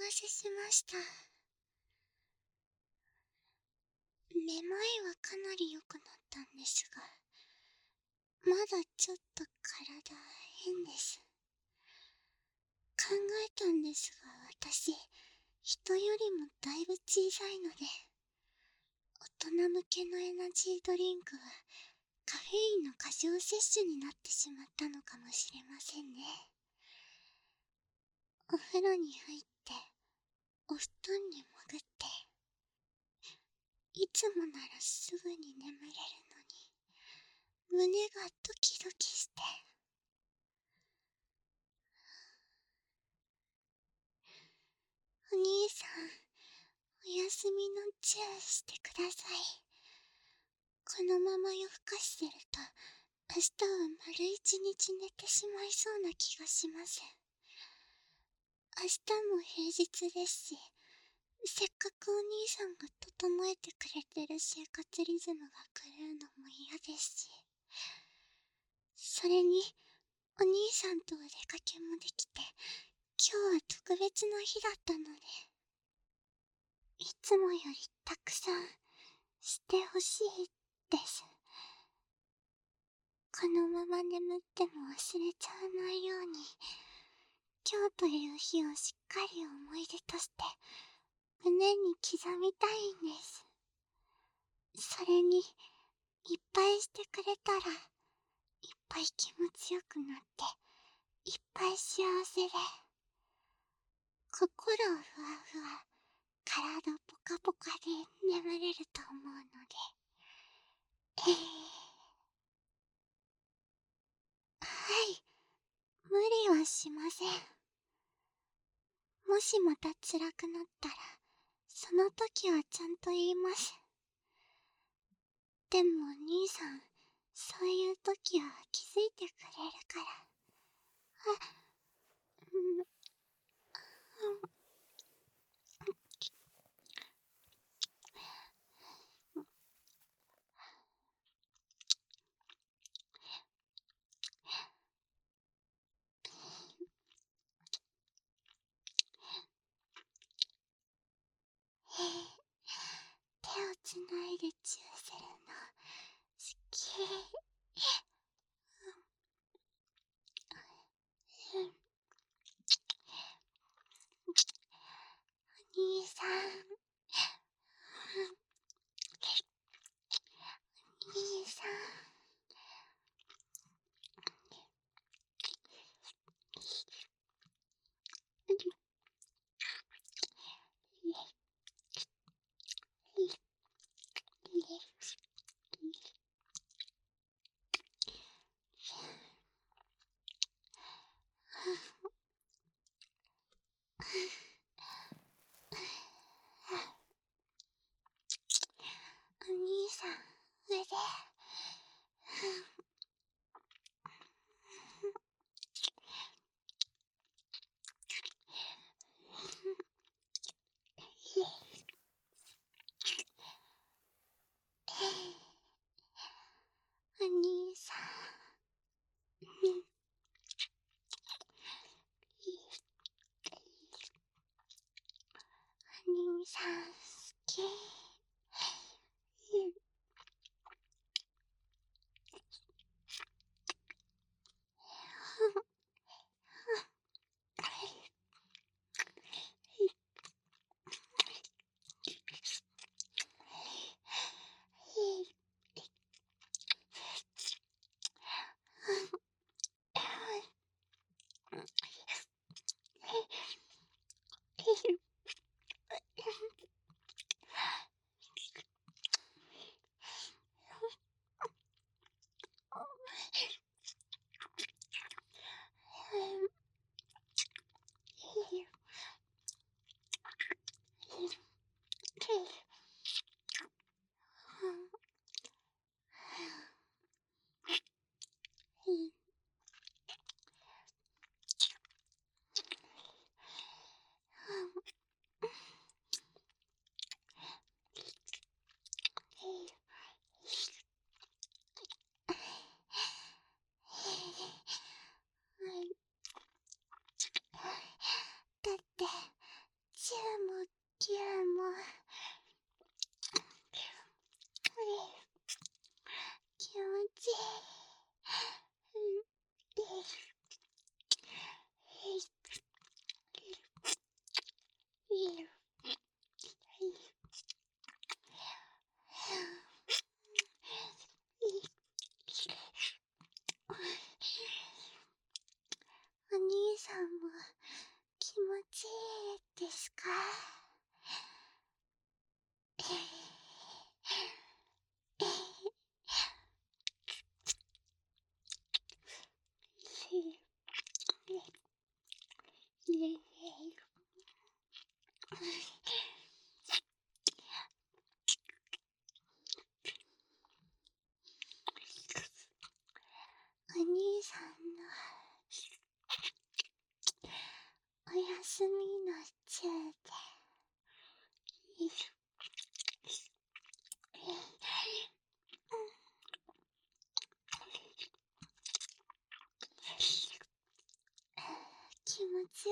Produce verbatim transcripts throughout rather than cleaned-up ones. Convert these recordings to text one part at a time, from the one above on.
せしました。めまいはかなり良くなったんですが、まだちょっと体変です。考えたんですが、私、人よりもだいぶ小さいので、大人向けのエナジードリンクはカフェインの過剰摂取になってしまったのかもしれませんね。お風呂に入って、お布団に潜って、いつもならすぐに眠れるのに、胸がドキドキして。お兄さん、お休みのチューしてください。このまま夜更かしてると、明日は丸一日寝てしまいそうな気がします。明日も平日ですし、せっかくお兄さんが整えてくれてる生活リズムが狂うのも嫌ですし、それにお兄さんとお出かけもできて、今日は特別な日だったので、いつもよりたくさんしてほしいです。このまま眠っても忘れちゃわないように、今日という日をしっかり思い出として胸に刻みたいんです。それにいっぱいしてくれたら、いっぱい気持ちよくなって、いっぱい幸せで、心ふわふわ、体ポカポカで眠れると思うので、えー、はい、無理はしません。もしまた辛くなったら、その時はちゃんと言います。でもお兄さん、そういう時は気づいてくれるから。あ、うん、うん、手をつないでチューするの好き。うん、お兄さん、お兄さん、お兄さん、腕。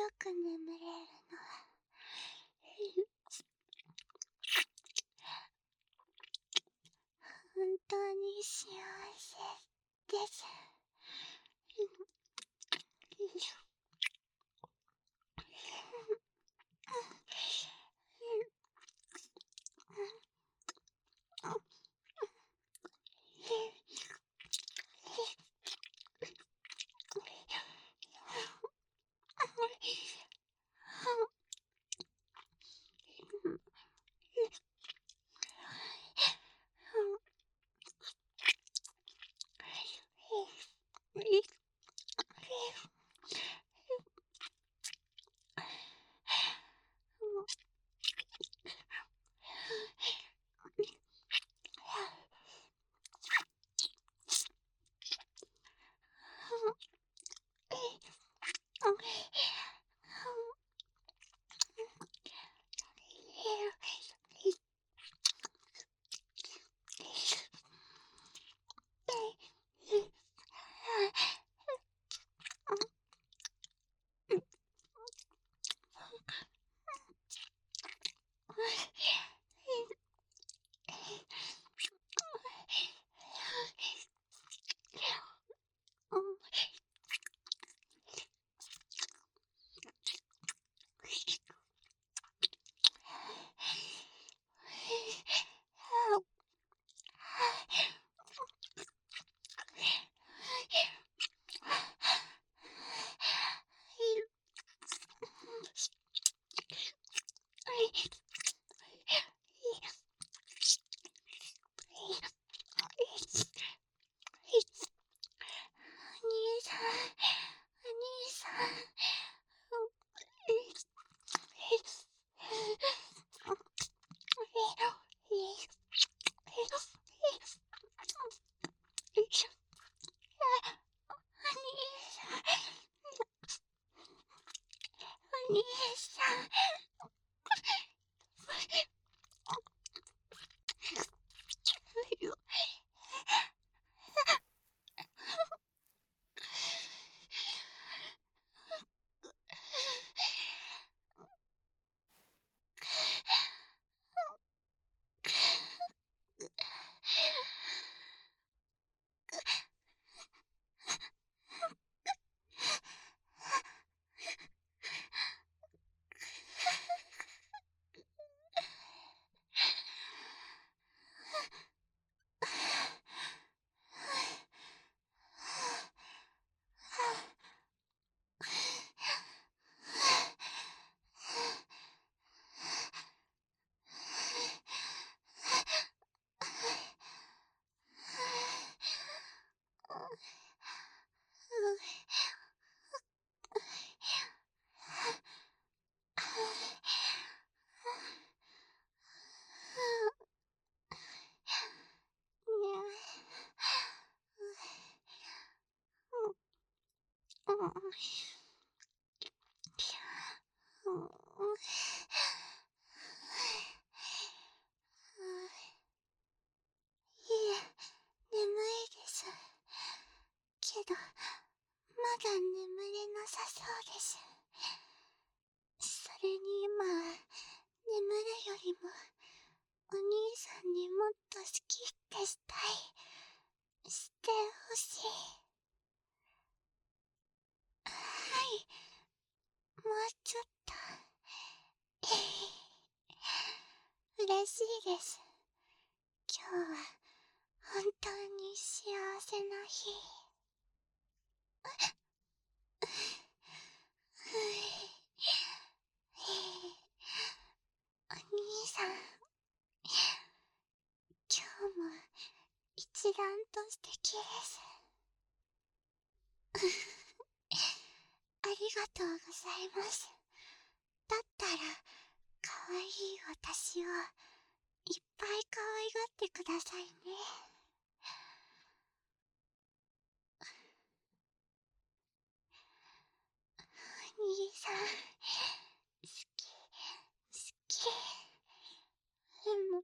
く眠れるの。本当に幸せです。お兄さん。いえ、眠いです。けど、まだ眠れなさそうです。それに今、眠るよりも、お兄さんにもっと好きってしたい。してほしい。はい。もうちょっと。嬉しいです。今日は、本当に幸せな日。お兄さん、今日も一段と素敵です。ありがとうございます。だったら、かわいい私をいっぱい可愛がってくださいね。お兄さん、好き、好き。でも、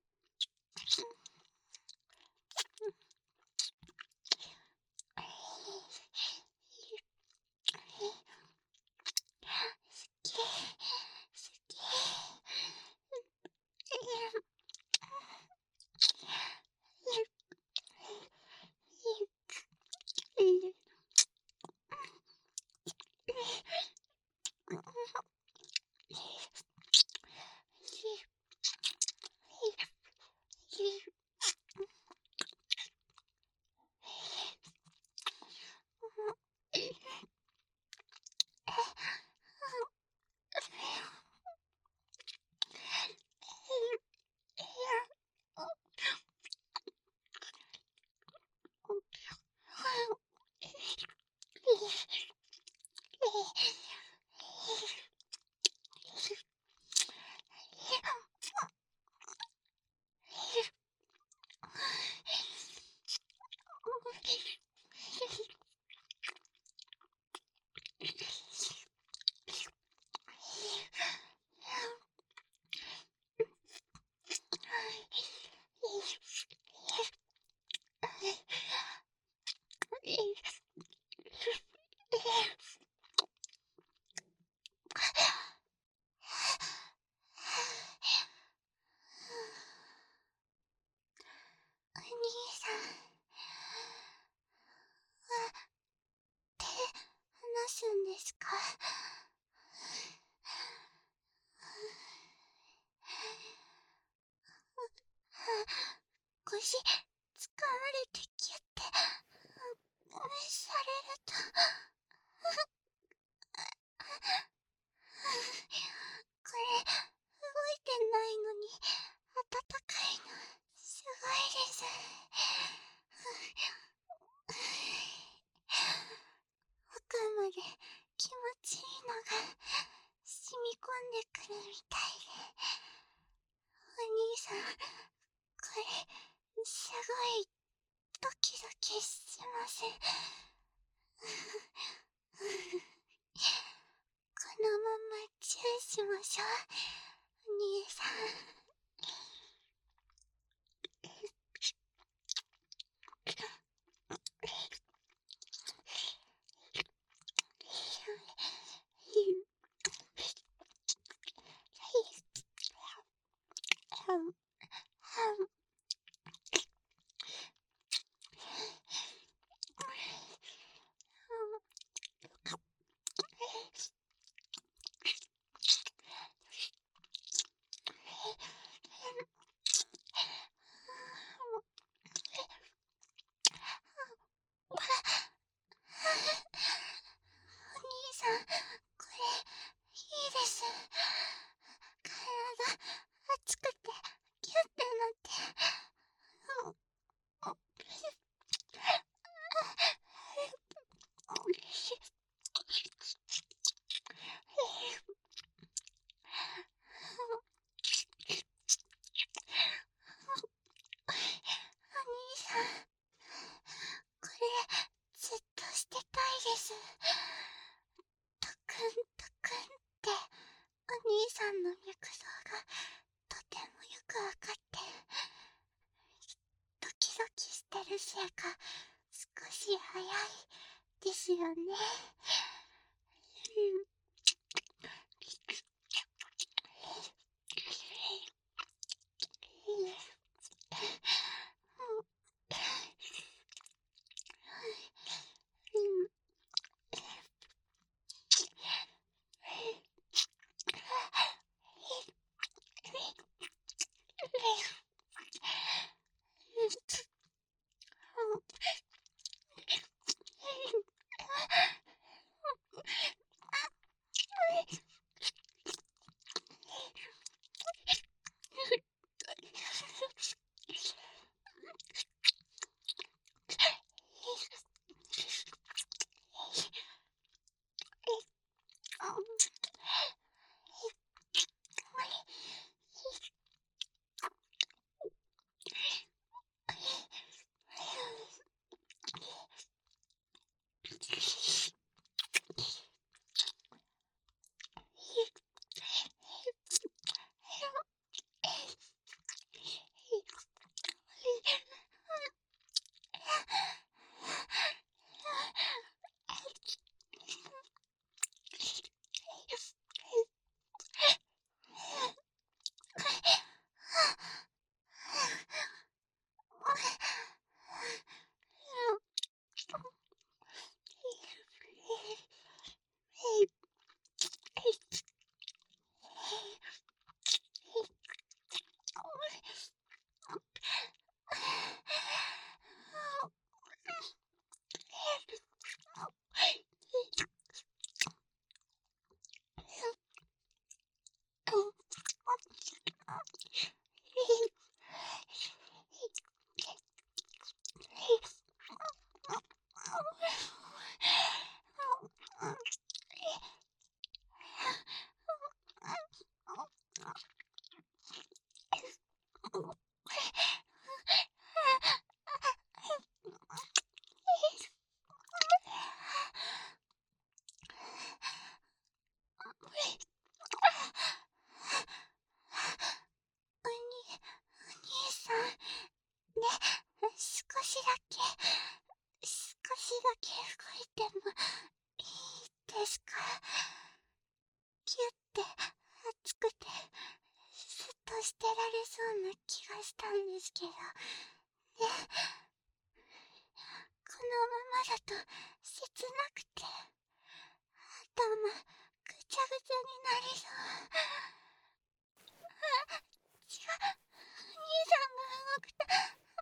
手離すんですか？腰つかまれてキュッてされるとこれ動いてないのに温かいのすごいです。奥まで気持ちいいのが染み込んでくるみたいで、お兄さんこれすごいドキドキしません？このままチューしましょう、お兄さん。お兄さん、これいいです。体熱くてキュッてなってお兄さん、これずっとしてたいです。トクントクンってお兄さんの脈動がとてもよくわかって、ドキドキしてるせいか少し早いですよね。うんうんおに、お兄さん、ね、少しだけ、少しだけ動いてもいいですか？キュッて熱くて、すっとしてられそうな気がしたんですけど、ね、 だと切なくて頭ぐちゃぐちゃになりそう。違う、兄さんが動くと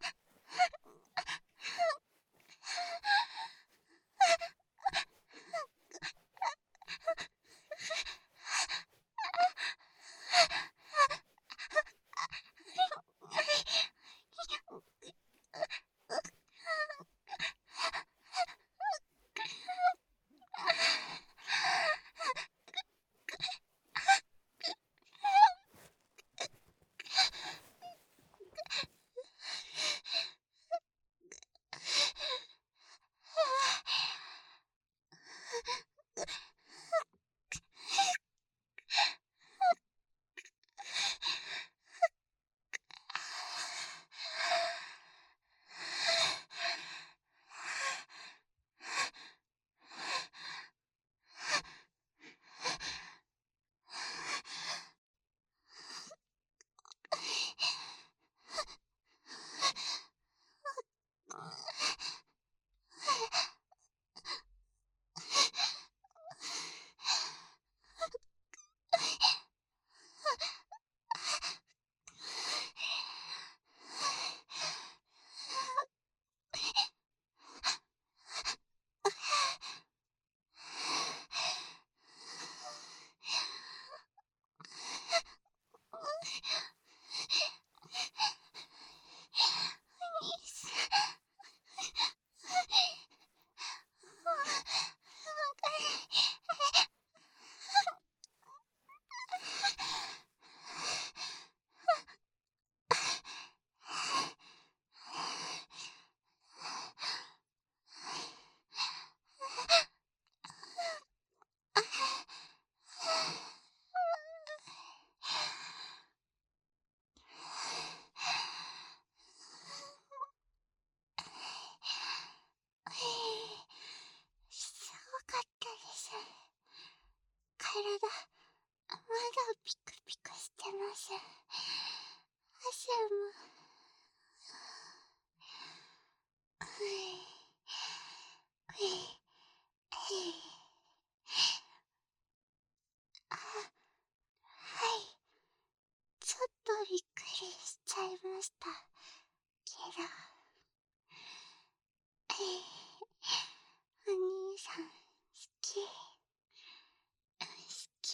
すごかったです。体まだピクピクしてます。汗もふいふいふい。あ、はい、ちょっとびっくりしちゃいましたけど、お兄さん好き好き。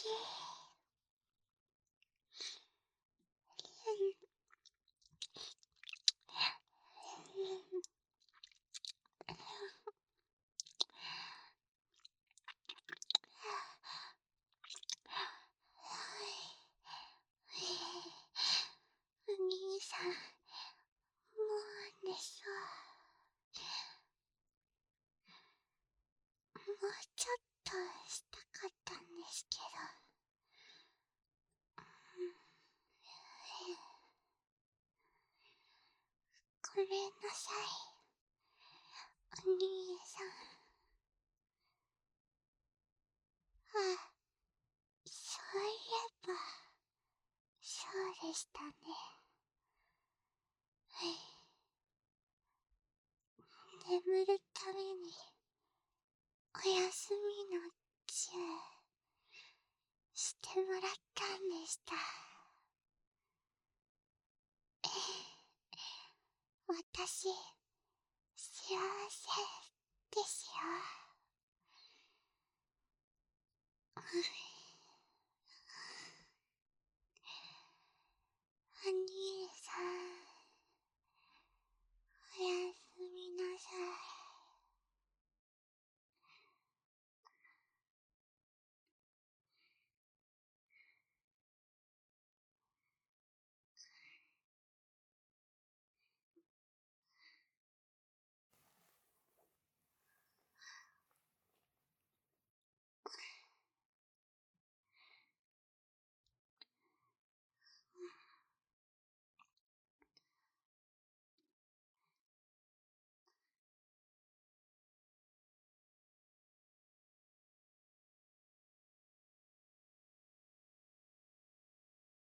お兄さん、もう寝そう。もうちょっとしたかったんですけど、ごめんなさい、お兄さん。あ、そういえばそうでしたね。眠るためにお休みのチューしてもらったんでした。私、幸せですよ。お兄さん、おや